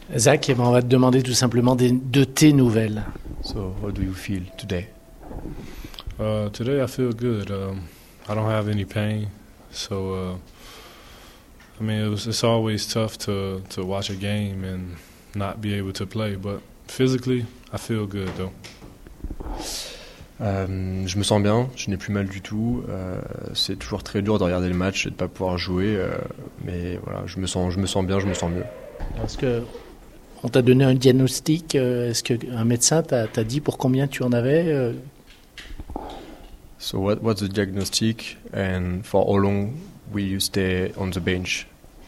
Zach, on va te demander tout simplement de tes nouvelles. So, how do you feel today? Today I feel good. I don't have any pain, so I mean it's always tough to watch a game and not be able to play, but physically I feel good though. Je me sens bien, je n'ai plus mal du tout. C'est toujours très dur de regarder le match et de ne pas pouvoir jouer, mais voilà, je me sens bien, je me sens mieux. Est-ce qu'on t'a donné un diagnostic? Est-ce qu'un médecin t'a dit pour combien tu en avais? So what's the diagnostic and for how long will you stay on the bench?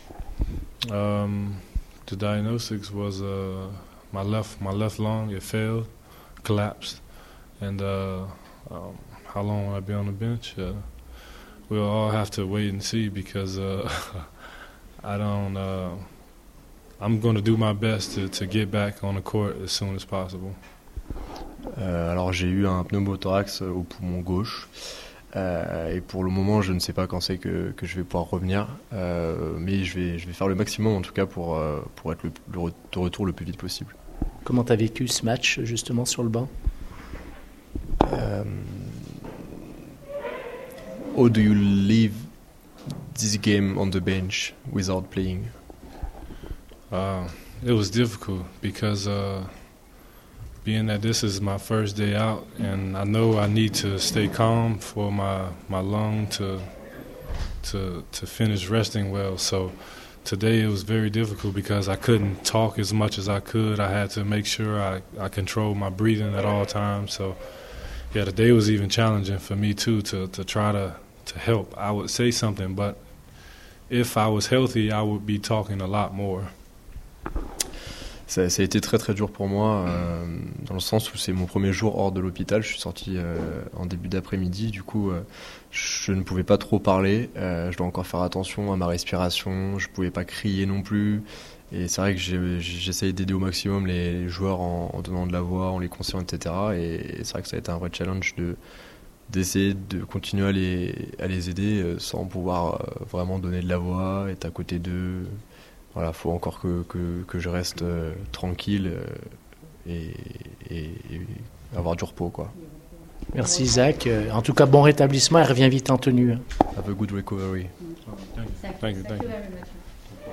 The diagnostics was my left lung, it failed, collapsed, and how long will I be on the bench? We'll all have to wait and see because I don't. I'm going to do my best to get back on the court as soon as possible. Alors j'ai eu un pneumothorax au poumon gauche et pour le moment je ne sais pas quand c'est que je vais pouvoir revenir, mais je vais faire le maximum en tout cas pour être de retour le plus vite possible. Comment tu as vécu ce match justement sur le banc? How do you leave this game on the bench without playing? It was difficult because being that this is my first day out, and I know I need to stay calm for my lung to finish resting well. So today it was very difficult because I couldn't talk as much as I could. I had to make sure I controlled my breathing at all times. So yeah, today was even challenging for me too to try to help. I would say something, but if I was healthy, I would be talking a lot more. Ça a été très très dur pour moi, dans le sens où c'est mon premier jour hors de l'hôpital. Je suis sorti en début d'après-midi, du coup je ne pouvais pas trop parler, je dois encore faire attention à ma respiration, je ne pouvais pas crier non plus, et c'est vrai que j'essayais d'aider au maximum les joueurs en donnant de la voix, en les conseillant, etc. Et c'est vrai que ça a été un vrai challenge d'essayer de continuer à les aider sans pouvoir vraiment donner de la voix, être à côté d'eux. Voilà, faut encore que je reste tranquille et avoir du repos, quoi. Merci Zach. En tout cas, bon rétablissement et reviens vite en tenue. Have a good recovery. Thank you very much.